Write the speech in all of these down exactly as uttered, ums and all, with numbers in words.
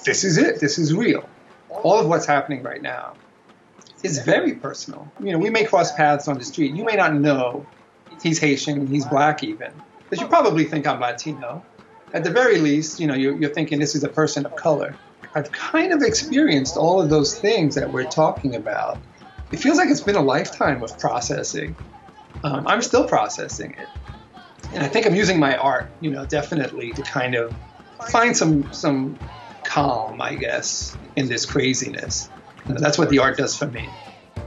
this is it. This is real. All of what's happening right now is very personal. You know, we may cross paths on the street. You may not know he's Haitian, he's black even, but you probably think I'm Latino. At the very least, you know, you're, you're thinking this is a person of color. I've kind of experienced all of those things that we're talking about. It feels like it's been a lifetime of processing. Um, I'm still processing it. And I think I'm using my art, you know, definitely to kind of find some some calm, I guess, in this craziness. And that's what the art does for me.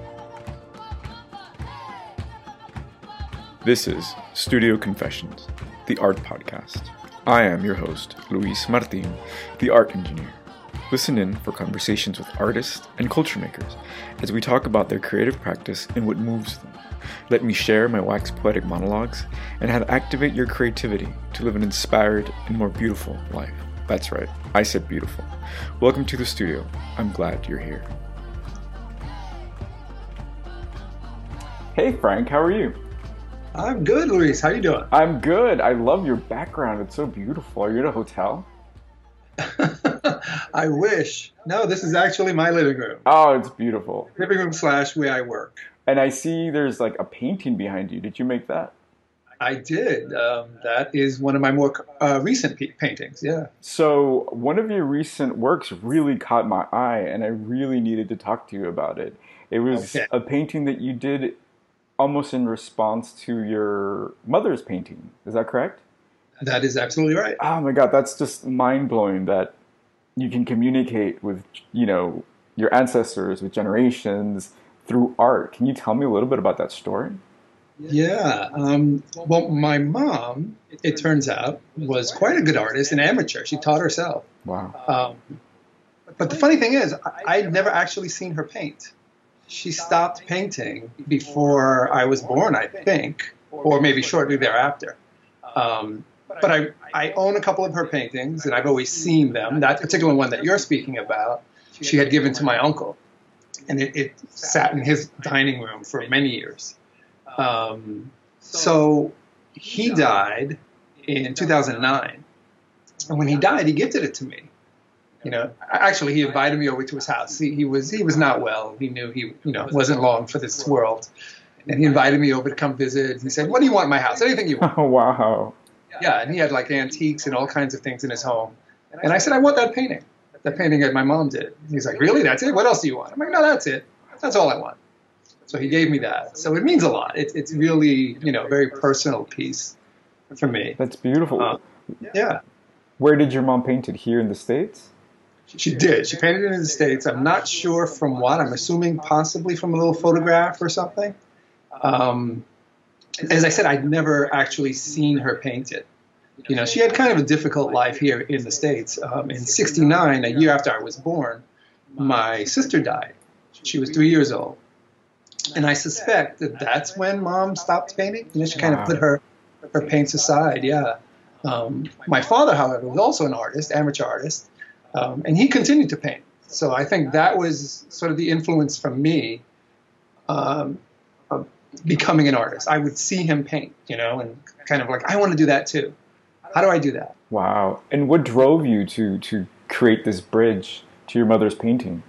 This is Studio Confessions, the art podcast. I am your host, Luis Martin, the art engineer. Listen in for conversations with artists and culture makers as we talk about their creative practice and what moves them. Let me share my wax poetic monologues and how to activate your creativity to live an inspired and more beautiful life. That's right, I said beautiful. Welcome to the studio. I'm glad you're here. Hey Frank, how are you? I'm good, Luis. How you doing? I'm good. I love your background. It's so beautiful. Are you at a hotel? I wish. No, this is actually my living room. Oh, it's beautiful. Living room slash where I work. And I see there's like a painting behind you. Did you make that? I did. Um, that is one of my more uh, recent p- paintings, yeah. So one of your recent works really caught my eye, and I really needed to talk to you about it. It was okay. A painting that you did almost in response to your mother's painting. Is that correct? That is absolutely right. Oh my God, that's just mind-blowing that you can communicate with, you know, your ancestors, with generations through art. Can you tell me a little bit about that story? Yeah. Um, well, my mom, it turns out, was quite a good artist, an amateur. She taught herself. Wow. Um, but the funny thing is, I, I'd never actually seen her paint. She stopped painting before I was born, I think, or maybe shortly thereafter. Um, but I, I own a couple of her paintings, and I've always seen them. That particular one that you're speaking about, she had given to my uncle, and it, it sat in his dining room for many years. Um, so he died in two thousand nine, and when he died, he gifted it to me. You know, actually, he invited me over to his house. He, he was he was not well. He knew he you know wasn't long for this world, and he invited me over to come visit. He said, "What do you want in my house? Anything you want." Oh wow! Yeah, and he had like antiques and all kinds of things in his home. And I said, "I want that painting. That painting that my mom did." He's like, "Really? That's it? What else do you want?" I'm like, "No, that's it. That's all I want." So he gave me that. So it means a lot. It, it's really you know a very personal piece for me. That's beautiful. Uh, yeah. Where did your mom paint it? Here in the States? She did. She painted it in the States. I'm not sure from what. I'm assuming possibly from a little photograph or something. Um, as I said, I'd never actually seen her paint it. You know, she had kind of a difficult life here in the States. Um, in sixty-nine, a year after I was born, my sister died. She was three years old. And I suspect that that's when Mom stopped painting. You know, she kind Wow. of put her, her paints aside, yeah. Um, my father, however, was also an artist, amateur artist. Um, and he continued to paint. So I think that was sort of the influence from me um, of becoming an artist. I would see him paint, you know, and kind of like, I want to do that too. How do I do that? Wow. And what drove you to, to create this bridge to your mother's painting?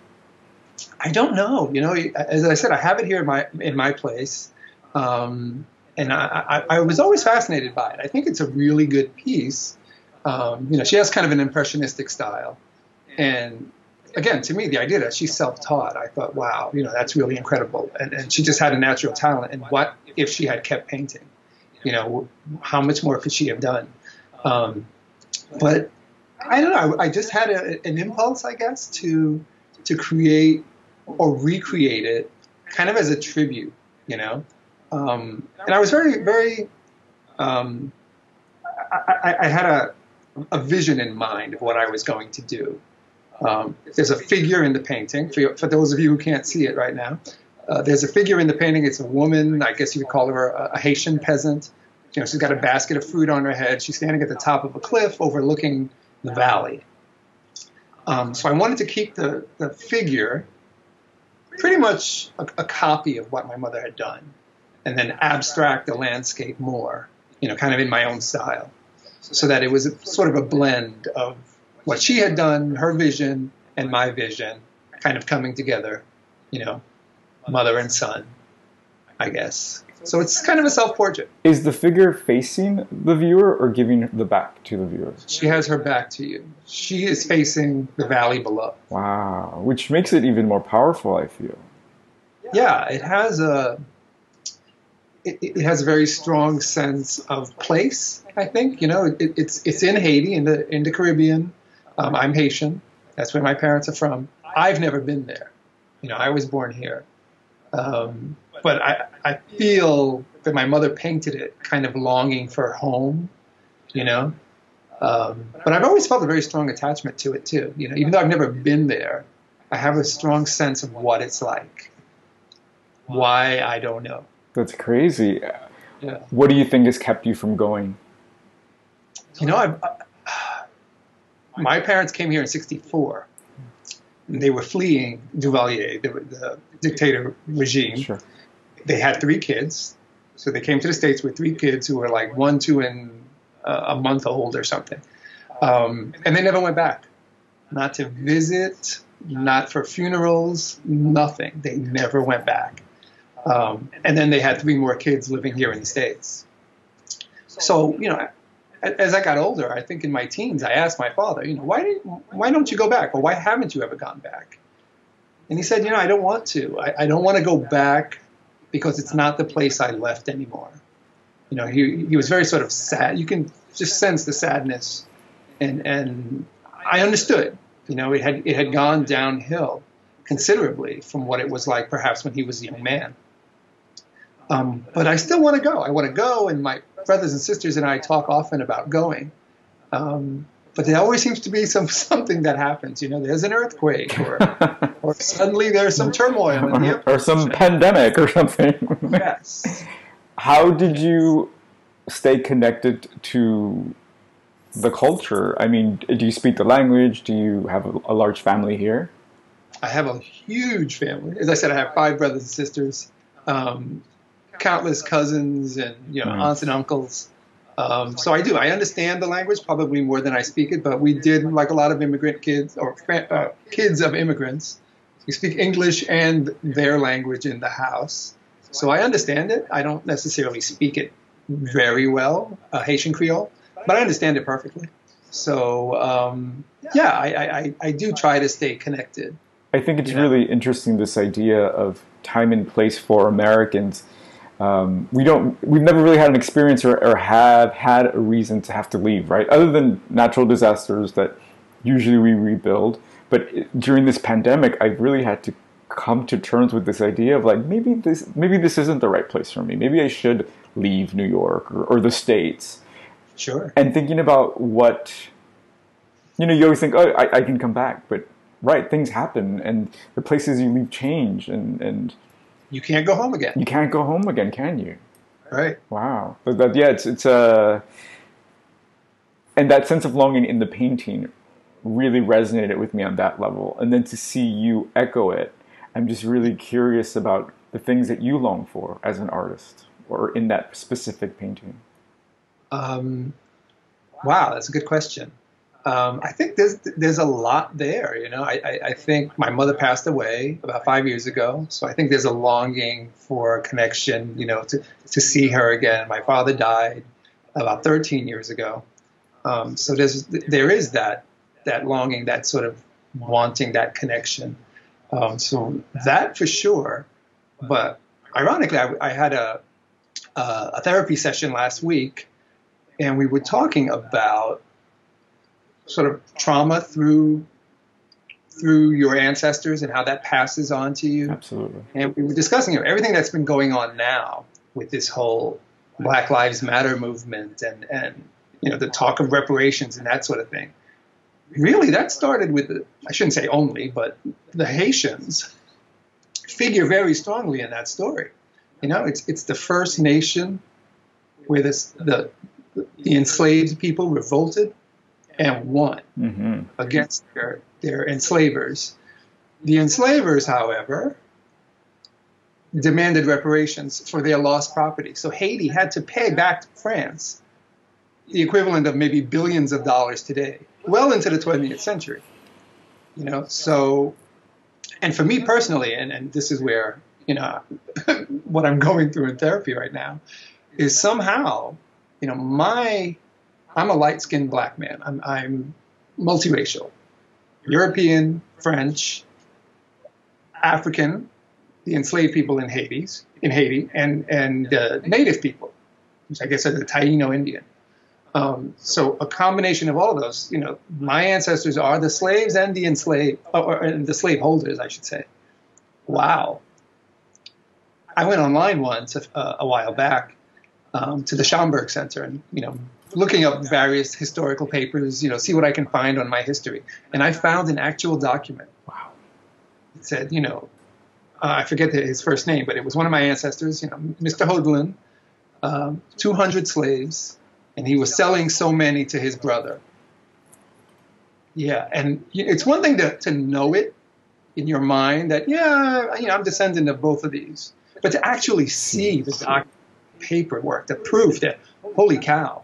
I don't know. You know, as I said, I have it here in my in my place. Um, and I, I, I was always fascinated by it. I think it's a really good piece. Um, you know, she has kind of an impressionistic style. And again, to me, the idea that she's self-taught, I thought, wow, you know, that's really incredible. And, and she just had a natural talent. And what if she had kept painting? You know, how much more could she have done? Um, but I don't know. I, I just had a, an impulse, I guess, to to create or recreate it kind of as a tribute, you know. Um, and I was very, very, um, I, I, I had a, a vision in mind of what I was going to do. Um, there's a figure in the painting, for, for those of you who can't see it right now. Uh, there's a figure in the painting. It's a woman, I guess you could call her a, a Haitian peasant. You know, she's got a basket of fruit on her head. She's standing at the top of a cliff overlooking the valley. Um, so I wanted to keep the, the figure pretty much a, a copy of what my mother had done, and then abstract the landscape more, you know, kind of in my own style, so that it was a, sort of a blend of what she had done, her vision and my vision, kind of coming together, you know, mother and son, I guess. So it's kind of a self-portrait. Is the figure facing the viewer or giving the back to the viewer? She has her back to you. She is facing the valley below. Wow, which makes it even more powerful, I feel. Yeah, it has a it, it has a very strong sense of place, I think. You know, it, it's it's in Haiti, in the in the Caribbean. Um, I'm Haitian. That's where my parents are from. I've never been there. You know, I was born here. Um, but I, I feel that my mother painted it kind of longing for home, you know. Um, but I've always felt a very strong attachment to it, too. You know, even though I've never been there, I have a strong sense of what it's like. Why, I don't know. That's crazy. Yeah. What do you think has kept you from going? You know, I've, uh, my parents came here in sixty-four. And they were fleeing Duvalier, the, the dictator regime. Sure. They had three kids. So they came to the States with three kids who were like one, two, and uh, a month old or something. Um, and they never went back. Not to visit, not for funerals, nothing. They never went back. Um, and then they had three more kids living here in the States. So, you know, as I got older, I think in my teens, I asked my father, you know, why did, why don't you go back? Or why haven't you ever gone back? And he said, you know, I don't want to. I, I don't want to go back because it's not the place I left anymore. You know, he he was very sort of sad. You can just sense the sadness, and and I understood. You know, it had it had gone downhill considerably from what it was like perhaps when he was a young man. Um, but I still want to go. I want to go, and my brothers and sisters and I talk often about going. Um, but there always seems to be some something that happens. You know, there's an earthquake, or or suddenly there's some turmoil in the or some pandemic or something. Yes. How did you stay connected to the culture? I mean, do you speak the language? Do you have a, a large family here? I have a huge family. As I said, I have five brothers and sisters. Um, countless cousins and, you know, Mm-hmm. aunts and uncles. Um, so I do. I understand the language probably more than I speak it, but we did, like a lot of immigrant kids or uh, kids of immigrants, we speak English and their language in the house. So I understand it. I don't necessarily speak it very well, uh, Haitian Creole, but I understand it perfectly. So, um, yeah, I, I, I do try to stay connected. I think it's Yeah. really interesting, this idea of time and place for Americans. Um, we don't, we've never really had an experience or, or have had a reason to have to leave, right? Other than natural disasters that usually we rebuild. But it, during this pandemic, I've really had to come to terms with this idea of like, maybe this, maybe this isn't the right place for me. Maybe I should leave New York or, or the States. Sure. And thinking about what, you know, you always think, oh, I, I can come back. But right, things happen and the places you leave change and, and You can't go home again. you can't go home again, can you? Right. Wow. But, but yeah, it's it's a uh, and that sense of longing in the painting really resonated with me on that level. And then to see you echo it, I'm just really curious about the things that you long for as an artist or in that specific painting. Um, wow, that's a good question. Um, I think there's there's a lot there. You know, I, I, I think my mother passed away about five years ago, so I think there's a longing for connection. You know, to to see her again. My father died about thirteen years ago, um, so there's there is that that longing, that sort of wanting that connection. Um, so that for sure. But ironically, I, I had a uh, a therapy session last week, and we were talking about sort of trauma through through your ancestors and how that passes on to you. Absolutely. And we were discussing you know, everything that's been going on now with this whole Black Lives Matter movement and, and you know the talk of reparations and that sort of thing. Really, that started with, the, I shouldn't say only, but the Haitians figure very strongly in that story. You know, it's it's the first nation where this, the the enslaved people revolted and won Mm-hmm. against their, their enslavers. The enslavers, however, demanded reparations for their lost property. So Haiti had to pay back to France the equivalent of maybe billions of dollars today well into the twentieth century. You know, so, and for me personally, and, and this is where, you know, what I'm going through in therapy right now, is somehow, you know, my, I'm a light-skinned black man. I'm, I'm multiracial, European, French, African, the enslaved people in Haiti, in Haiti, and and uh, Native people, which I guess are the Taino Indian. Um, so a combination of all of those. You know, my ancestors are the slaves and the enslaved, or, or the slave holders, I should say. Wow. I went online once a, a while back um, to the Schomburg Center, and you know, looking up various historical papers, you know, see what I can find on my history, and I found an actual document. Wow. It said, you know. Uh, I forget his first name, but it was one of my ancestors, you know, Mister Hoagland, um, two hundred slaves, and he was selling so many to his brother. Yeah, and it's one thing to, to know it in your mind that, yeah, you know, I'm descendant of both of these, but to actually see the doc- paperwork, the proof that, holy cow,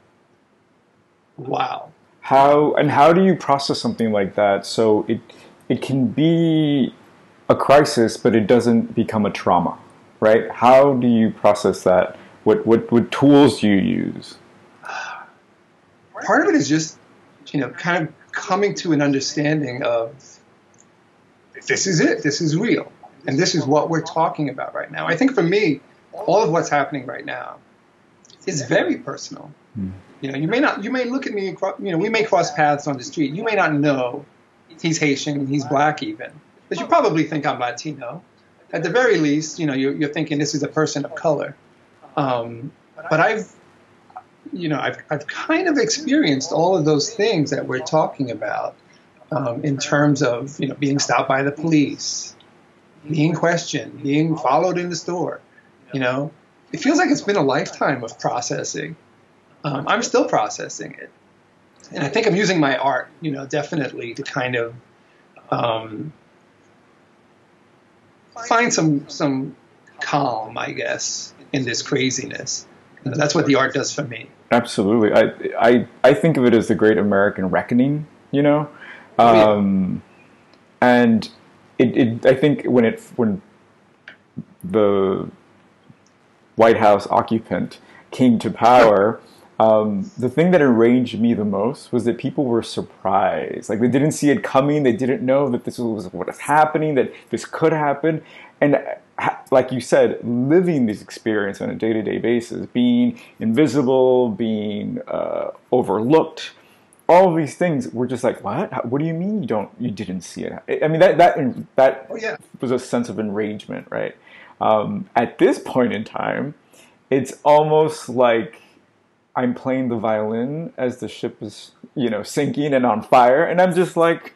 wow. How, and how do you process something like that so it it can be a crisis, but it doesn't become a trauma, right? How do you process that? What what what tools do you use? Part of it is just, you know, kind of coming to an understanding of this is it, this is real, and this is what we're talking about right now. I think for me, all of what's happening right now is very personal. Hmm. You know, you may not, you may look at me, you know, we may cross paths on the street. You may not know he's Haitian, he's black even. But you probably think I'm Latino. At the very least, you know, you're, you're thinking this is a person of color. Um, but I've, you know, I've, I've kind of experienced all of those things that we're talking about um, in terms of, you know, being stopped by the police, being questioned, being followed in the store. You know, it feels like it's been a lifetime of processing. Um, I'm still processing it. And I think I'm using my art, you know, definitely to kind of, um, find some some calm, I guess, in this craziness. You know, that's what the art does for me. Absolutely. I, I I think of it as the great American reckoning, you know? Um, oh, yeah. And it, it I think when it when the White House occupant came to power, um, the thing that enraged me the most was that people were surprised. Like, they didn't see it coming. They didn't know that this was what was happening, that this could happen. And like you said, living this experience on a day-to-day basis, being invisible, being uh, overlooked, all of these things were just like, what? What do you mean you don't, you didn't see it? I mean, that that that oh, yeah. was a sense of enragement, right? Um, at this point in time, it's almost like I'm playing the violin as the ship is, you know, sinking and on fire, and I'm just like,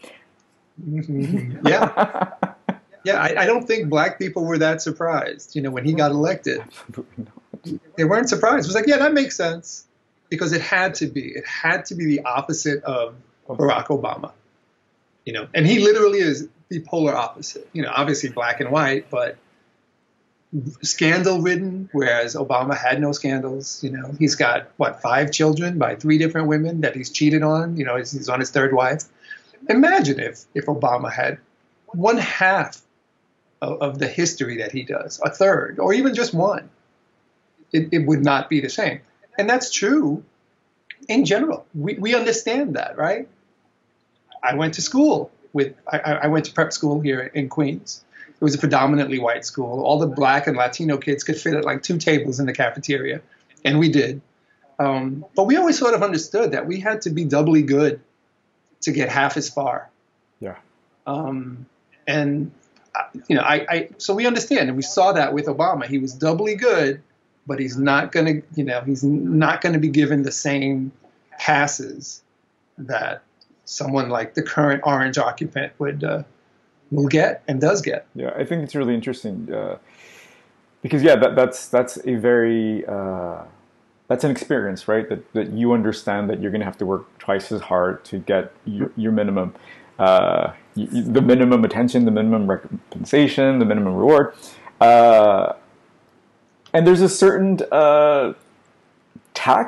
yeah, yeah. I, I don't think black people were that surprised, you know, when he got elected. Absolutely not. They weren't surprised. It was like, yeah, that makes sense, because it had to be. It had to be the opposite of Barack Obama, you know, and he literally is the polar opposite. You know, obviously black and white, but scandal-ridden, whereas Obama had no scandals. You know, he's got, what, five children by three different women that he's cheated on. You know, he's, he's on his third wife. Imagine if, if Obama had one half of, of the history that he does, a third, or even just one. It, it would not be the same. And that's true in general. We, we understand that, right? I went to school with, I, I went to prep school here in Queens. It was a predominantly white school. All the black and Latino kids could fit at like two tables in the cafeteria, and we did. Um, but we always sort of understood that we had to be doubly good to get half as far. Yeah. Um, and, you know, I, I so we understand, and we saw that with Obama. He was doubly good, but he's not going to, you know, he's not going to be given the same passes that someone like the current orange occupant would uh, will get and does get. Yeah, I think it's really interesting uh, because yeah, that, that's that's a very uh, that's an experience, right? That that you understand that you're going to have to work twice as hard to get your, your minimum, uh, you, the minimum attention, the minimum compensation, the minimum reward, uh, and there's a certain uh, tax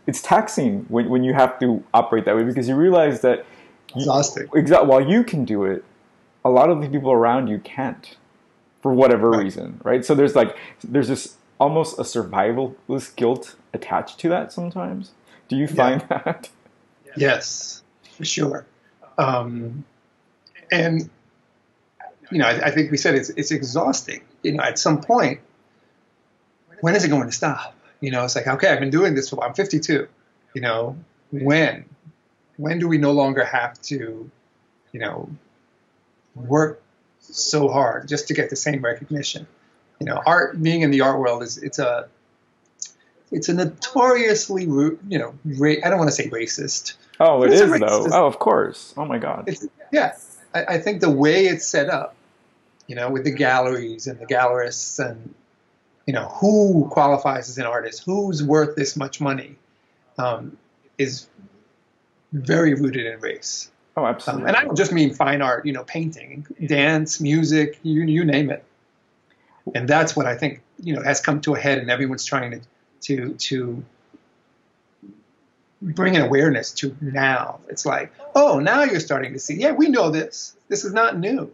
it's taxing when, when you have to operate that way, because you realize that exhausting. Exactly. While you can do it, a lot of the people around you can't, for whatever right. reason, right? So there's like there's this almost a survivalist guilt attached to that sometimes. Do you find yeah. that? Yes, for sure. Um, and you know, I, I think we said it's it's exhausting. You know, at some point, when is it going to stop? You know, it's like, okay, I've been doing this for, I'm fifty-two. You know, when? When do we no longer have to, you know, work so hard just to get the same recognition? You know, art, being in the art world is, it's a, it's a notoriously, you know, ra- I don't want to say racist. Oh, it is though. Oh, of course. Oh my God. It's, yeah. I, I think the way it's set up, you know, with the galleries and the gallerists and, you know, who qualifies as an artist, who's worth this much money, um, is very rooted in race. Oh, absolutely. Um, and I don't just mean fine art, you know, painting, dance, music, you you name it. And that's what I think, you know, has come to a head, and everyone's trying to to to bring an awareness to now. It's like, oh, now you're starting to see, yeah, we know this. This is not new.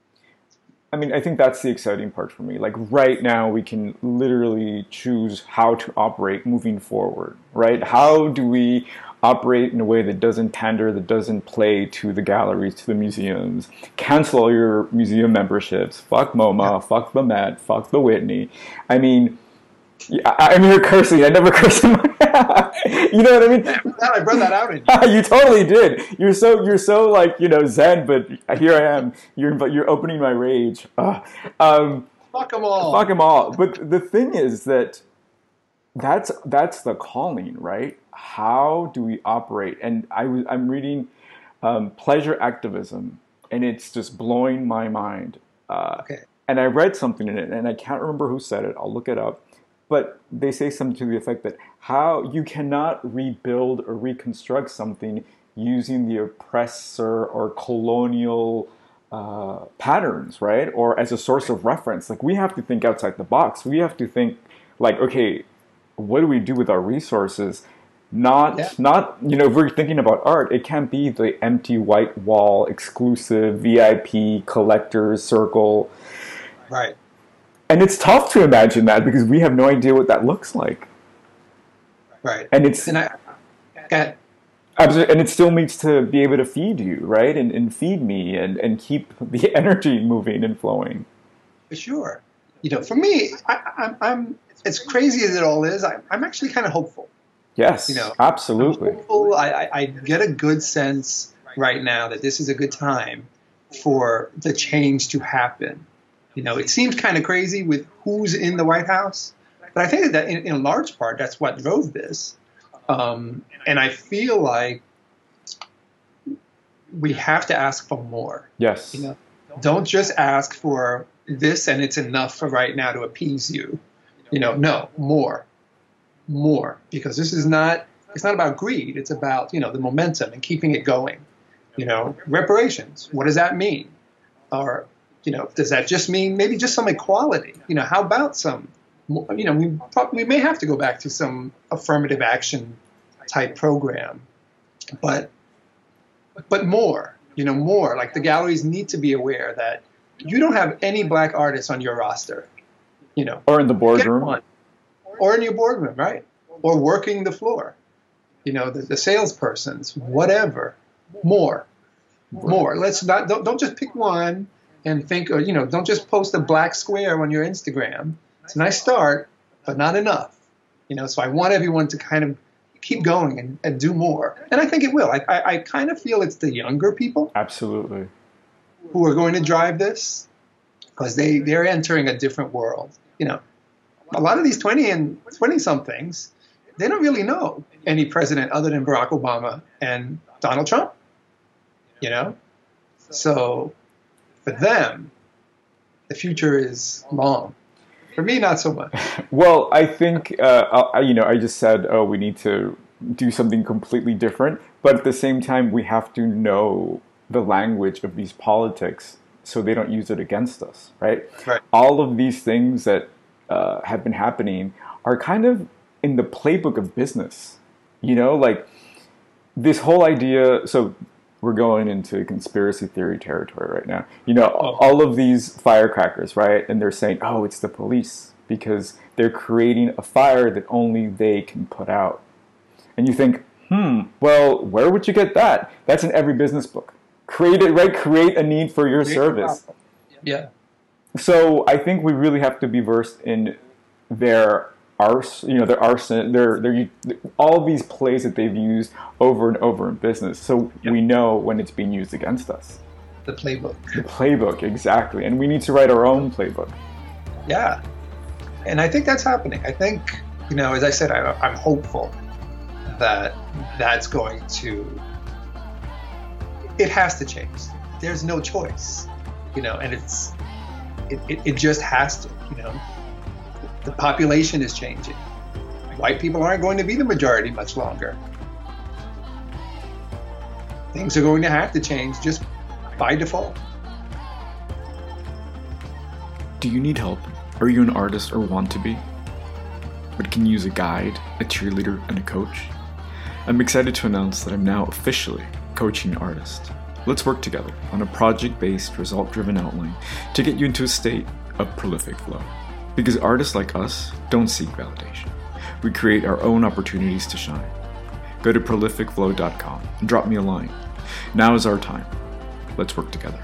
I mean, I think that's the exciting part for me. Like right now, we can literally choose how to operate moving forward, right? How do we operate in a way that doesn't pander, that doesn't play to the galleries, to the museums, cancel all your museum memberships, fuck MoMA, yeah. fuck the Met, fuck the Whitney. I mean, I, I mean, you're cursing. I never cursed in my You know what I mean? Yeah, I brought that out in you. You totally did. You're so you're so like, you know, zen, but here I am. You're but you're opening my rage. Ugh. Um, fuck them all. Fuck them all. But the thing is that that's that's the calling, right? How do we operate? And I was I'm reading um, Pleasure Activism, and it's just blowing my mind. Uh, okay. And I read something in it, and I can't remember who said it. I'll look it up. But they say something to the effect that how you cannot rebuild or reconstruct something using the oppressor or colonial uh, patterns, right? Or as a source of reference. Like, we have to think outside the box. We have to think like, okay, what do we do with our resources? Not, yeah. not, you know, if we're thinking about art, it can't be the empty white wall, exclusive, V I P, collector's circle. Right. And it's tough to imagine that because we have no idea what that looks like. Right. And it's and I, I and it still needs to be able to feed you, right? And, and feed me and, and keep the energy moving and flowing. For sure. You know, for me, I, I'm, I'm as crazy as it all is, I, I'm actually kind of hopeful. Yes, you know, absolutely. I'm hopeful. I, I, I get a good sense right now that this is a good time for the change to happen. You know, it seems kind of crazy with who's in the White House, but I think that in, in large part, that's what drove this. Um, and I feel like we have to ask for more. Yes. You know, don't just ask for this and it's enough for right now to appease you. You know, no, more, more, because this is not, it's not about greed. It's about, you know, the momentum and keeping it going. You know, reparations, what does that mean? Or, you know, does that just mean maybe just some equality? You know, how about some, you know, we probably, we may have to go back to some affirmative action type program, but, but more, you know, more. Like the galleries need to be aware that you don't have any black artists on your roster, you know. Or in the boardroom. Or in your boardroom, right? Or working the floor, you know, the, the salespersons, whatever. More, more. Let's not, don't, don't just pick one and think, or, you know, don't just post a black square on your Instagram. It's a nice start, but not enough. You know, so I want everyone to kind of keep going and, and do more. And I think it will. I, I, I kind of feel it's the younger people. Absolutely. Who are going to drive this because they, they're entering a different world. You know, a lot of these twenty and twenty somethings, they don't really know any president other than Barack Obama and Donald Trump, you know? So for them, the future is long. For me, not so much. Well, I think, uh, I, you know, I just said, oh, we need to do something completely different. But at the same time, we have to know the language of these politics so they don't use it against us, right? Right. All of these things that uh, have been happening are kind of in the playbook of business. You know, like this whole idea. So we're going into conspiracy theory territory right now. You know, Oh. all of these firecrackers, right? And they're saying, oh, it's the police because they're creating a fire that only they can put out. And you think, hmm, well, where would you get that? That's in every business book. Create it, right? Create a need for your service. Yeah. So I think we really have to be versed in their ars, you know, their arson, their their all these plays that they've used over and over in business. So Yep. we know when it's being used against us. The playbook. The playbook, exactly. And we need to write our own playbook. Yeah. And I think that's happening. I think, you know, as I said, I, I'm hopeful that that's going to, it has to change. There's no choice, you know, and it's, it, it, it just has to, you know. The population is changing. White people aren't going to be the majority much longer. Things are going to have to change just by default. Do you need help? Are you an artist or want to be? But can you use a guide, a cheerleader, and a coach? I'm excited to announce that I'm now officially coaching an artist. Let's work together on a project-based, result-driven outline to get you into a state of prolific flow. Because artists like us don't seek validation. We create our own opportunities to shine. Go to prolific flow dot com and drop me a line. Now is our time. Let's work together.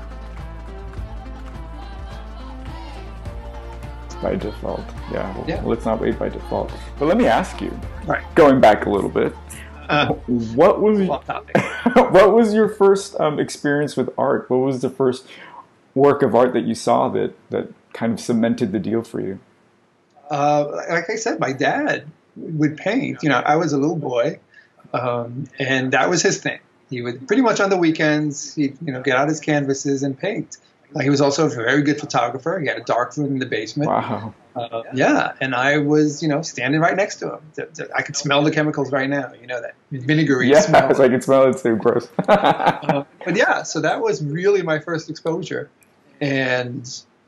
By default, yeah. Well, Yeah. let's not wait by default. But let me ask you, Right. going back a little bit, Uh, what was off topic. what was your first um, experience with art? What was the first work of art that you saw that that kind of cemented the deal for you? Uh, like I said, my dad would paint. You know, I was a little boy, um, and that was his thing. He would pretty much on the weekends, he'd you know get out his canvases and paint. Uh, he was also a very good photographer. He had a dark room in the basement. Wow. Uh, yeah, and I was, you know, standing right next to him. Th- th- I could smell the chemicals right now. You know that vinegary Yeah, smell. I can smell it too. Gross. Uh, but yeah, so that was really my first exposure, and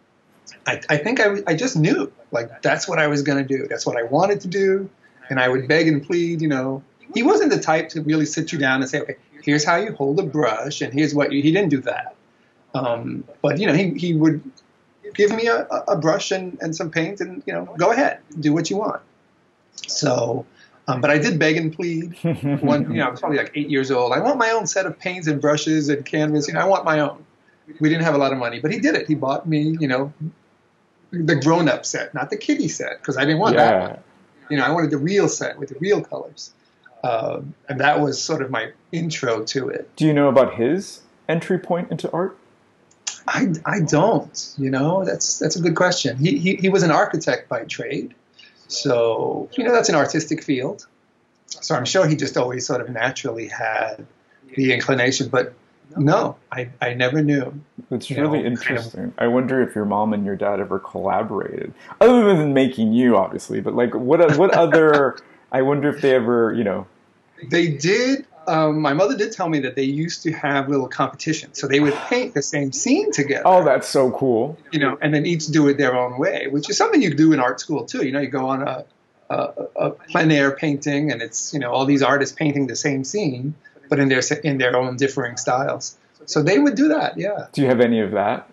I, I think I, I just knew, like, that's what I was going to do. That's what I wanted to do, and I would beg and plead, you know. He wasn't the type to really sit you down and say, okay, here's how you hold a brush, and here's what you, he didn't do that. Um, but, you know, he, he would give me a, a brush and, and some paint and, you know, go ahead, do what you want. So, um, but I did beg and plead. One, you know, I was probably like eight years old. I want my own set of paints and brushes and canvas. You know, I want my own. We didn't have a lot of money, but he did it. He bought me, you know, the grown-up set, not the kiddie set, because I didn't want Yeah. that one. You know, I wanted the real set with the real colors. Um, and that was sort of my intro to it. Do you know about his entry point into art? I, I don't, you know, that's that's a good question. He, he he was an architect by trade. So, you know, that's an artistic field. So I'm sure he just always sort of naturally had the inclination. But no, I, I never knew. It's You really know, interesting. I wonder if your mom and your dad ever collaborated, other than making you, obviously. But like, what what other? I wonder if they ever, you know. They did. Um, my mother did tell me that they used to have little competitions. So they would paint the same scene together. Oh, that's so cool. You know, and then each do it their own way, which is something you do in art school too. You know, you go on a, a, a plein air painting, and it's, you know, all these artists painting the same scene, but in their in their own differing styles. So they would do that, yeah. Do you have any of that?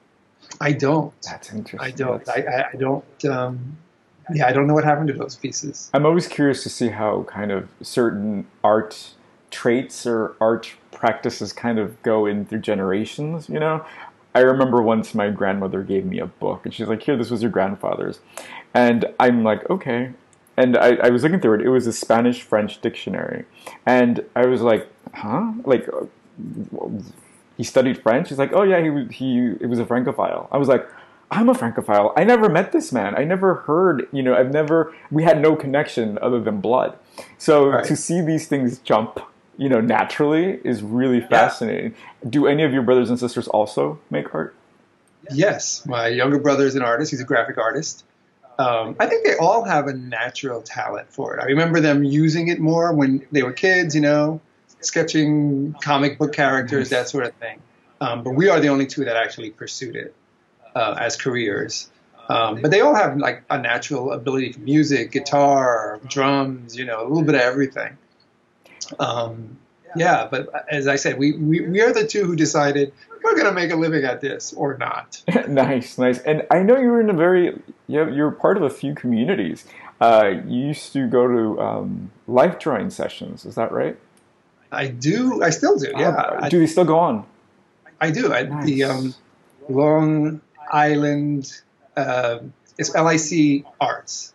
I don't. That's interesting. I don't. That's- I, I, I don't. Um, yeah, I don't know what happened to those pieces. I'm always curious to see how kind of certain art traits or art practices kind of go in through generations, you know? I remember once my grandmother gave me a book, and she's like, here, this was your grandfather's. And I'm like, okay. And I, I was looking through it. It was a Spanish-French dictionary. And I was like, huh? Like, uh, he studied French? He's like, oh, yeah, he was, he, it was a Francophile. I was like, I'm a Francophile. I never met this man. I never heard, you know, I've never, we had no connection other than blood. So Right. to see these things jump, you know, naturally is really fascinating. Do any of your brothers and sisters also make art? Yes, my younger brother is an artist. He's a graphic artist. Um, I think they all have a natural talent for it. I remember them using it more when they were kids, you know, sketching comic book characters, that sort of thing. Um, but we are the only two that actually pursued it uh, as careers. Um, but they all have like a natural ability for music, guitar, drums, you know, a little bit of everything. Um, yeah, but as I said, we, we, we are the two who decided we're going to make a living at this or not. Nice, nice. And I know you're in a very, you're, you're part of a few communities. Uh, you used to go to um, life drawing sessions, is that right? I do. I still do, yeah. Uh, do they still go on? I do. I, Nice. The um, Long Island, uh, it's L I C Arts.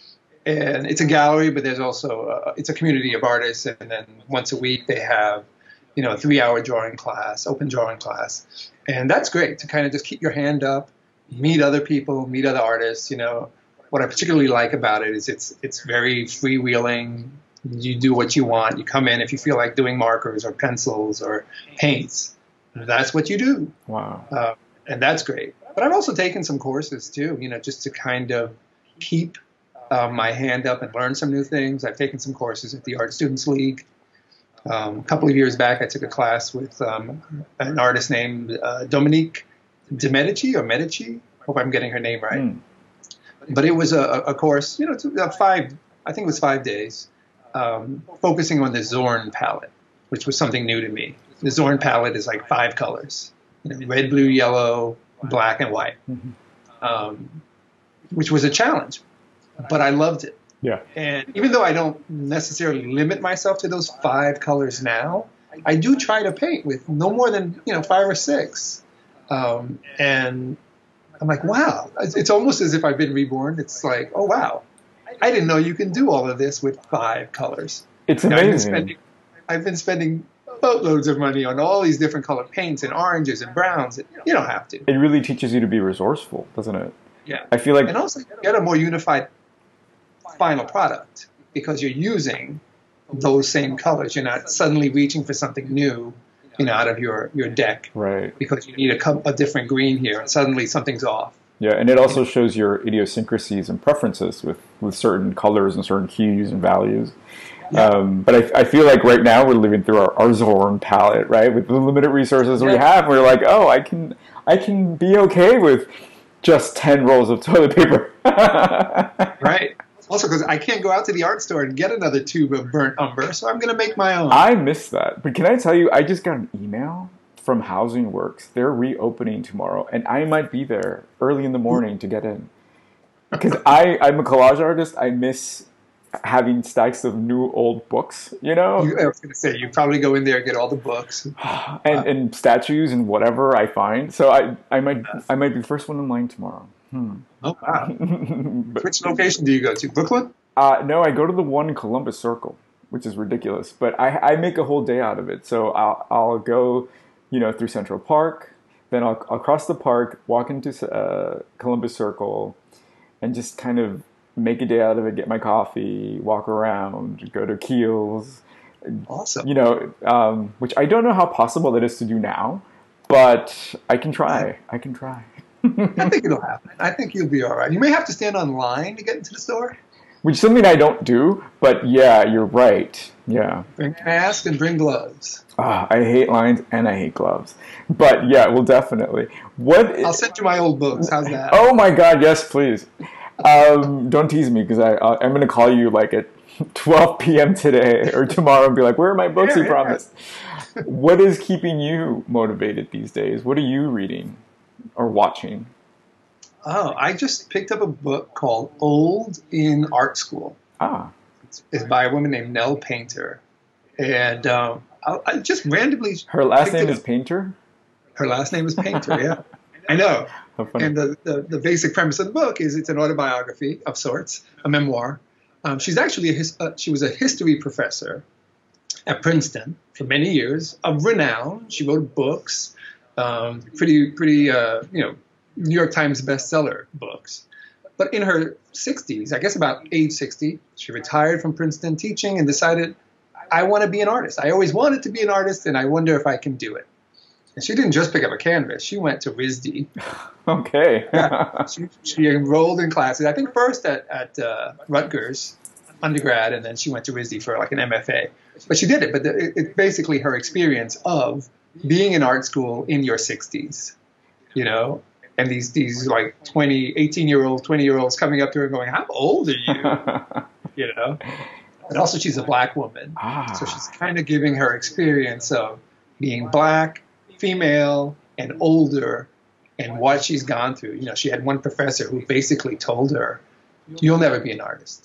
And it's a gallery, but there's also, uh, it's a community of artists. And then once a week they have, you know, a three-hour drawing class, open drawing class. And that's great to kind of just keep your hand up, meet other people, meet other artists. You know, what I particularly like about it is it's it's very freewheeling. You do what you want. You come in if you feel like doing markers or pencils or paints. That's what you do. Wow. Uh, and that's great. But I've also taken some courses too, you know, just to kind of keep uh, my hand up and learn some new things. I've taken some courses at the Art Students League. Um, a couple of years back, I took a class with um, an artist named uh, Dominique de Medici or Medici. Hope I'm getting her name right. Mm. But it was a, a course, you know, it's about five, I think it was five days, um, focusing on the Zorn palette, which was something new to me. The Zorn palette is like five colors, you know, red, blue, yellow, black, and white, Mm-hmm. um, which was a challenge, but I loved it. Yeah. And even though I don't necessarily limit myself to those five colors now, I do try to paint with no more than, you know, five or six. Um, and I'm like, wow, it's, it's almost as if I've been reborn. It's like, oh, wow, I didn't know you can do all of this with five colors. It's You know, I've been amazing. spending, I've been spending boatloads of money on all these different color paints and oranges and browns. You don't have to. It really teaches you to be resourceful, doesn't it? Yeah. I feel like And also get a more unified final product because you're using those same colors. You're not suddenly reaching for something new, you know, out of your, your deck right. because you need a, co- a different green here and suddenly something's off. Yeah, and it also shows your idiosyncrasies and preferences with, with certain colors and certain hues and values. Yeah. Um, but I, I feel like right now we're living through our, our Zorn palette, right? With the limited resources we Yeah. have, we're like, oh, I can I can be okay with just ten rolls of toilet paper. Right. Also, because I can't go out to the art store and get another tube of burnt umber, so I'm going to make my own. I miss that. But can I tell you, I just got an email from Housing Works. They're reopening tomorrow, and I might be there early in the morning to get in. Because I, I'm a collage artist. I miss having stacks of new old books, you know? You, I was going to say, you probably go in there and get all the books. and, and statues and whatever I find. So I, I might I might be the first one in line tomorrow. Hmm. Oh, wow. But, Which location do you go to? Brooklyn? uh, no, I go to the one in Columbus Circle, which is ridiculous. But I, I make a whole day out of it. So I'll, I'll go, you know, through Central Park. Then I'll, I'll cross the park, walk into uh, Columbus Circle, and just kind of make a day out of it, get my coffee, walk around, go to Keels, Awesome. you know, um, which I don't know how possible that is to do now, but I can try. I can try. I think it'll happen. I think you'll be all right. You may have to stand on line to get into the store. Which is something I don't do, but yeah, you're right. Yeah. Bring a mask and bring gloves. Ah, I hate lines and I hate gloves. But yeah, well, definitely. What? I'll send you my old books. How's that? Oh my God, yes, please. Um, don't tease me because I uh, I'm going to call you like at twelve p.m. today or tomorrow and be like, where are my books Yeah, you yeah. promised? What is keeping you motivated these days? What are you reading or watching? Oh, I just picked up a book called Old in Art School. Ah, It's by a woman named Nell Painter. And um, I, I just randomly... her last picked name it is up. Painter? Her last name is Painter, yeah. I know. How funny. And the, the, the basic premise of the book is it's an autobiography of sorts, a memoir. Um, she's actually a his, uh, she was a history professor at Princeton for many years, of renown. She wrote books, um, pretty pretty uh, you know New York Times bestseller books. But in her sixties, I guess about age sixty, she retired from Princeton teaching and decided, I want to be an artist. I always wanted to be an artist, and I wonder if I can do it. And she didn't just pick up a canvas. She went to R I S D. Okay. Yeah. she, she enrolled in classes, I think first at, at uh, Rutgers, undergrad, and then she went to R I S D for like an M F A. But she did it. But the, it, it's basically her experience of being in art school in your sixties, you know, and these, these like twenty, eighteen-year-olds, twenty-year-olds coming up to her and going, how old are you? You know? but also she's a black woman. Ah. So she's kind of giving her experience of being black, female, and older, and what she's gone through. You know, she had one professor who basically told her, "You'll never be an artist.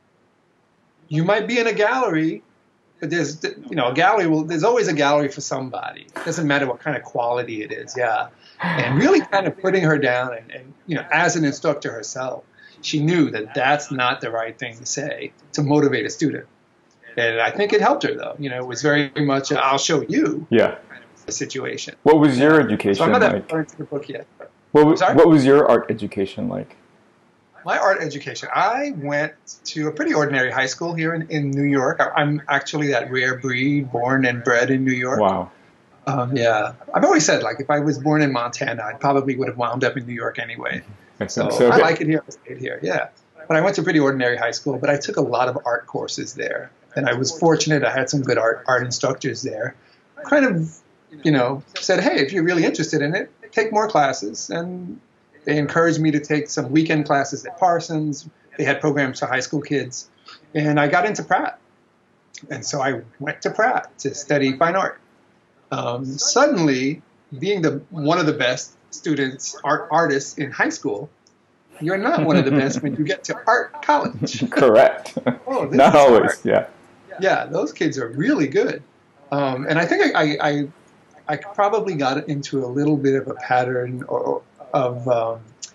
You might be in a gallery, but there's, you know, a gallery will, there's always a gallery for somebody. It doesn't matter what kind of quality it is." Yeah. And really kind of putting her down, and, and, you know, as an instructor herself, she knew that that's not the right thing to say to motivate a student. And I think it helped her, though. You know, it was very much, a, I'll show you. Yeah. The situation. What was your education so I'm not that like? far into the book yet. What was, Sorry? what was your art education like? My art education, I went to a pretty ordinary high school here in, in New York. I, I'm actually that rare breed, born and bred in New York. Wow. Um, yeah. I've always said, like, if I was born in Montana, I probably would have wound up in New York anyway. I So, think so. I like it here. I stayed here, yeah. But I went to a pretty ordinary high school, but I took a lot of art courses there. And I was fortunate. I had some good art, art instructors there. Kind of, you know, said, hey, if you're really interested in it, take more classes. And they encouraged me to take some weekend classes at Parsons. They had programs for high school kids. And I got into Pratt. And so I went to Pratt to study fine art. Um, suddenly, being the one of the best students, art artists in high school, you're not one of the best when you get to art college. Correct. Oh, this Not is always, art. yeah. Yeah, those kids are really good. Um, and I think I, I, I, I probably got into a little bit of a pattern or, of, um,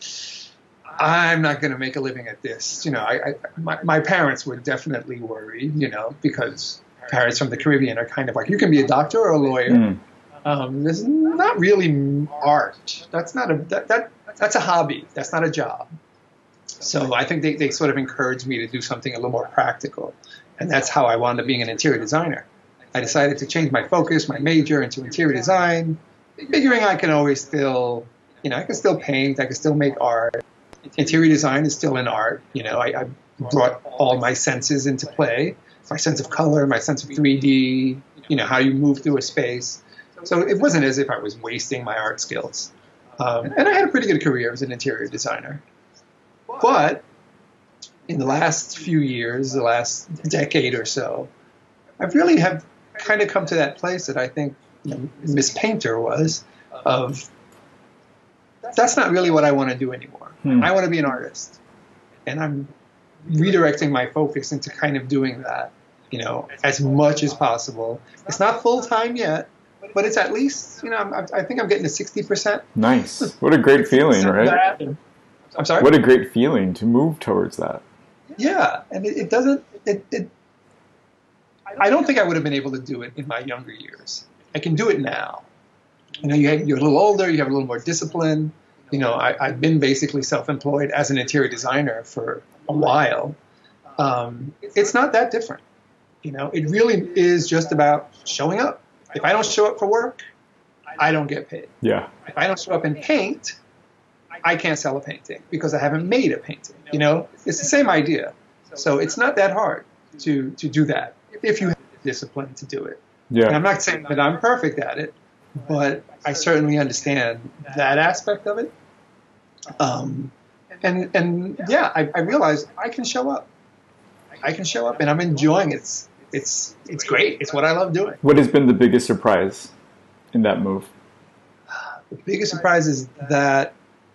I'm not going to make a living at this. You know, I, I my, my parents were definitely worried, you know, because parents from the Caribbean are kind of like, you can be a doctor or a lawyer. Mm. Um, there's not really art. That's not a, that, that that's a hobby. That's not a job. So I think they, they sort of encouraged me to do something a little more practical. And that's how I wound up being an interior designer. I decided to change my focus, my major, into interior design, figuring I can always still, you know, I can still paint, I can still make art. Interior design is still an art. You know, I, I brought all my senses into play, my sense of color, my sense of three D, you know, how you move through a space. So it wasn't as if I was wasting my art skills. Um, and I had a pretty good career as an interior designer. But in the last few years, the last decade or so, I've really have kind of come to that place that I think, you know, Miss Painter was, of that's not really what I want to do anymore. Hmm. I want to be an artist. And I'm redirecting my focus into kind of doing that, you know, as much as possible. It's not full-time yet, but it's at least, you know, I'm, I think I'm getting to sixty percent. Nice. What a great feeling, right? I'm sorry? What a great feeling to move towards that. Yeah, and it, it doesn't, it, it, I don't think I would have been able to do it in my younger years. I can do it now. You know, you have, you're a little older, you have a little more discipline. You know, I, I've been basically self-employed as an interior designer for a while. Um, it's not that different. You know, it really is just about showing up. If I don't show up for work, I don't get paid. Yeah. If I don't show up and paint, I can't sell a painting because I haven't made a painting. You know, it's the same idea. So it's not that hard to, to do that if you have the discipline to do it. Yeah. And I'm not saying that I'm perfect at it, but I certainly understand that aspect of it. Um, and, and yeah, I, I realized I can show up. I can show up and I'm enjoying it. It's, it's, it's great. It's what I love doing. What has been the biggest surprise in that move? The biggest surprise is that,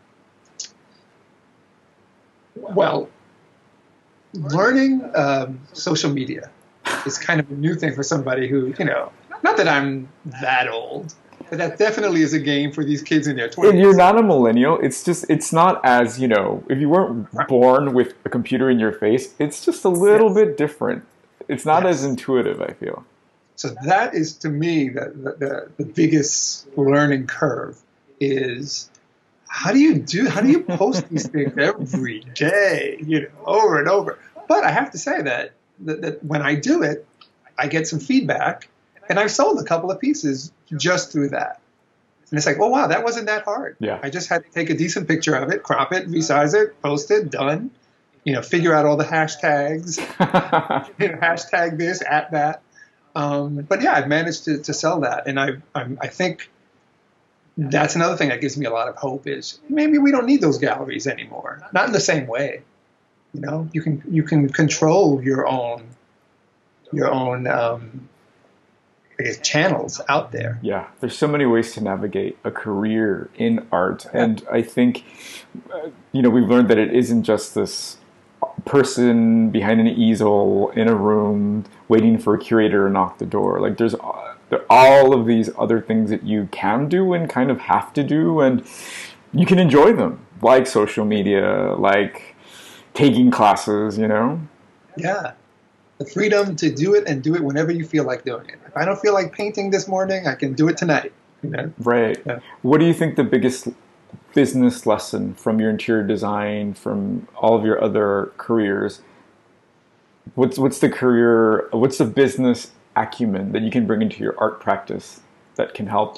well, learning um, social media is kind of a new thing for somebody who, you know, not that I'm that old, but that definitely is a game for these kids in their twenties. If you're not a millennial, it's just, it's not as, you know, if you weren't born with a computer in your face, it's just a little Yes. bit different. It's not Yes. as intuitive, I feel. So that is, to me, the, the, the biggest learning curve is how do you do, how do you post these things every day, you know, over and over? But I have to say that, that, that when I do it, I get some feedback, and I've sold a couple of pieces just through that. And it's like, oh, wow, that wasn't that hard. Yeah. I just had to take a decent picture of it, crop it, resize it, post it, done. You know, figure out all the hashtags, you know, hashtag this, at that. Um, but yeah, I've managed to, to sell that. And I, I'm, I think that's another thing that gives me a lot of hope is maybe we don't need those galleries anymore. Not in the same way. You know, you can, you can control your own your own um, I guess channels out there. Yeah, there's so many ways to navigate a career in art, and I think uh, you know we've learned that it isn't just this person behind an easel in a room waiting for a curator to knock the door. Like there's uh, there are all of these other things that you can do and kind of have to do, and you can enjoy them, like social media, like taking classes. You know. Yeah. The freedom to do it and do it whenever you feel like doing it. If I don't feel like painting this morning, I can do it tonight. You know? Right. Yeah. What do you think the biggest business lesson from your interior design, from all of your other careers, what's what's the career, what's the business acumen that you can bring into your art practice that can help?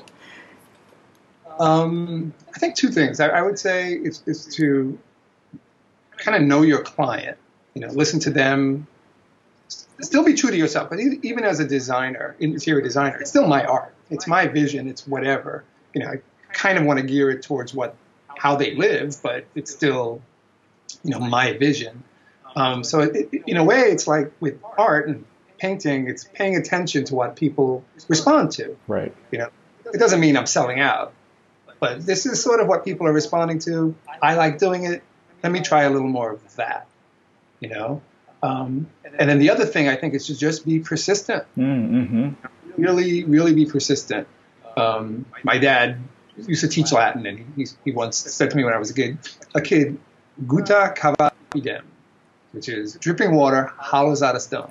Um, I think two things. I, I would say is, is to kind of know your client. You know, listen to them. Still be true to yourself, but even as a designer, interior designer, it's still my art. It's my vision. It's whatever. You know, I kind of want to gear it towards what, how they live, but it's still, you know, my vision. Um, so it, it, in a way, it's like with art and painting, it's paying attention to what people respond to. Right. You know, it doesn't mean I'm selling out, but this is sort of what people are responding to. I like doing it. Let me try a little more of that. You know. Um, and then the other thing I think is to just be persistent. Mm-hmm. Really, really be persistent. Um, my dad used to teach Latin, and he, he once said to me when I was a kid, a kid, "Gutta cavat idem," which is dripping water hollows out a stone.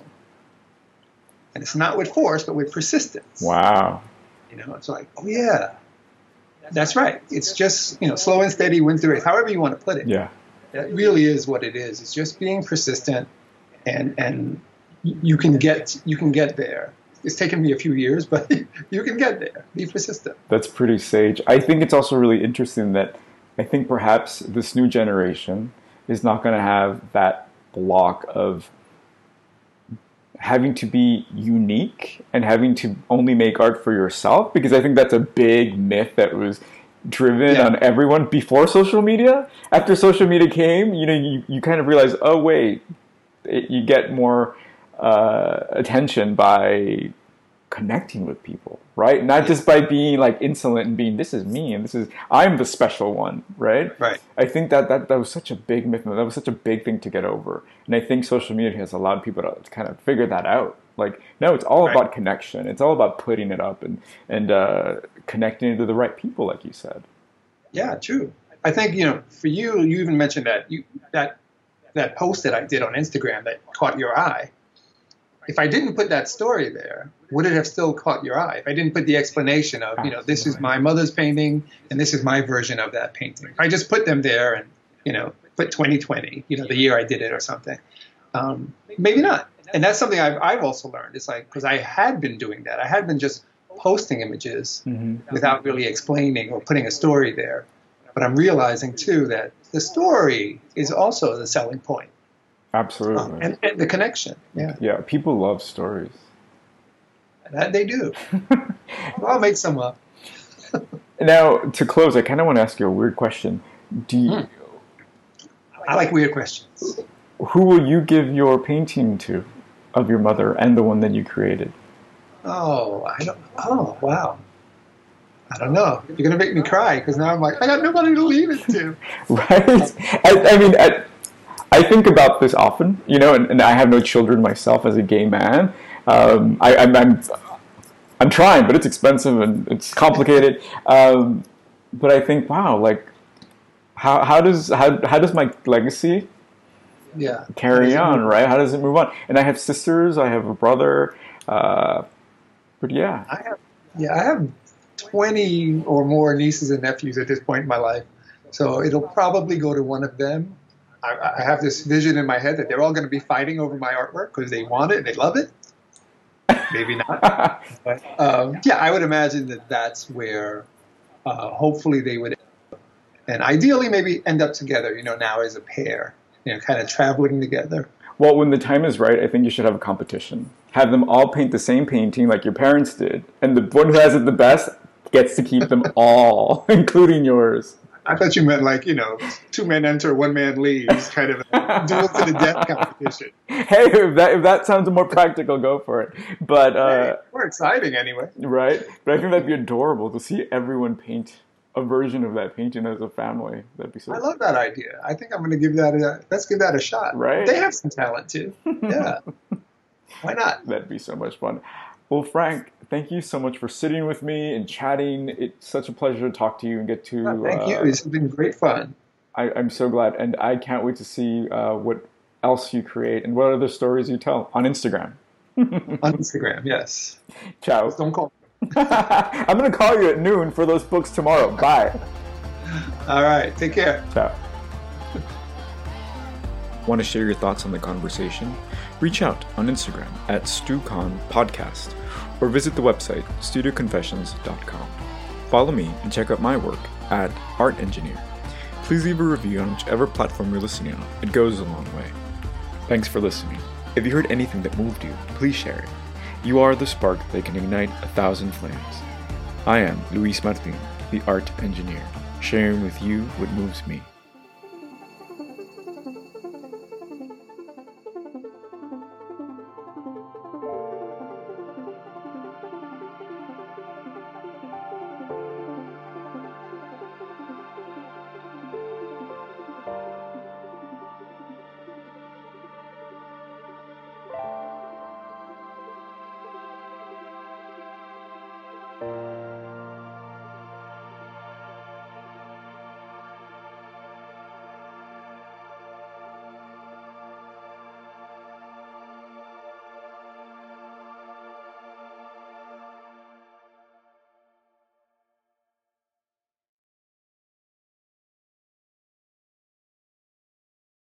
And it's not with force, but with persistence. Wow. You know, it's like, oh yeah, that's right. It's just, you know, slow and steady wins the race. However you want to put it. Yeah. That really is what it is. It's just being persistent. And and you can get you can get there. It's taken me a few years, but you can get there. Be persistent. That's pretty sage. I think it's also really interesting that I think perhaps this new generation is not going to have that block of having to be unique and having to only make art for yourself, because I think that's a big myth that was driven yeah. on everyone before social media. After social media came, you know, you, you kind of realize, oh wait, it, you get more uh, attention by connecting with people, right? Not just by being like insolent and being, this is me and this is, I'm the special one, right? Right. I think that, that that was such a big myth. That was such a big thing to get over. And I think social media has allowed people to kind of figure that out. Like, no, it's all right. about connection. It's all about putting it up and, and uh, connecting to the right people, like you said. Yeah, true. I think, you know, for you, you even mentioned that you that that post that I did on Instagram that caught your eye. If I didn't put that story there, would it have still caught your eye? If I didn't put the explanation of, you know, this is my mother's painting and this is my version of that painting. If I just put them there and, you know, put twenty twenty, you know, the year I did it or something, um, maybe not. And that's something I've, I've also learned. It's like, because I had been doing that. I had been just posting images mm-hmm. without really explaining or putting a story there. But I'm realizing, too, that the story is also the selling point. Absolutely. Um, and, and the connection. Yeah. Yeah, people love stories. That they do. I'll make some up. Now, to close, I kind of want to ask you a weird question. Do you, hmm. I like weird questions. Who will you give your painting to of your mother and the one that you created? Oh, I don't. Oh, wow. I don't know. You're gonna make me cry because now I'm like, I got nobody to leave it to. Right. I, I mean, I, I think about this often, you know, and, and I have no children myself as a gay man. Um, I, I'm, I'm, I'm trying, but it's expensive and it's complicated. Um, but I think, wow, like, how how does how how does my legacy yeah carry on, right? How does it move on? And I have sisters, I have a brother, uh, but yeah, I have yeah I have twenty or more nieces and nephews at this point in my life, so it'll probably go to one of them. I, I have this vision in my head that they're all going to be fighting over my artwork because they want it and they love it. Maybe not. But, um, yeah, I would imagine that that's where uh, hopefully they would, and ideally maybe end up together, you know, now as a pair, you know, kind of traveling together. Well, when the time is right, I think you should have a competition. Have them all paint the same painting like your parents did, and the one who has it the best gets to keep them all, including yours. I thought you meant like, you know, two men enter, one man leaves, kind of a duel to the death competition. Hey, if that if that sounds more practical, go for it. But uh, hey, more exciting anyway. Right? But I think that'd be adorable to see everyone paint a version of that painting as a family. That'd be so. I love that idea. I think I'm going to give that a let's give that a shot. Right? They have some talent too. Yeah. Why not? That'd be so much fun. Well, Frank, thank you so much for sitting with me and chatting. It's such a pleasure to talk to you and get to. Oh, thank uh, you. It's been great fun. I, I'm so glad, and I can't wait to see uh, what else you create and what other stories you tell on Instagram. On Instagram, yes. Ciao. Just don't call. I'm going to call you at noon for those books tomorrow. Bye. All right. Take care. Ciao. Want to share your thoughts on the conversation? Reach out on Instagram at StuCon Podcast or visit the website studio confessions dot com. Follow me and check out my work at Art Engineer. Please leave a review on whichever platform you're listening on. It goes a long way. Thanks for listening. If you heard anything that moved you, please share it. You are the spark that can ignite a thousand flames. I am Luis Martin, the Art Engineer, sharing with you what moves me. Thank you.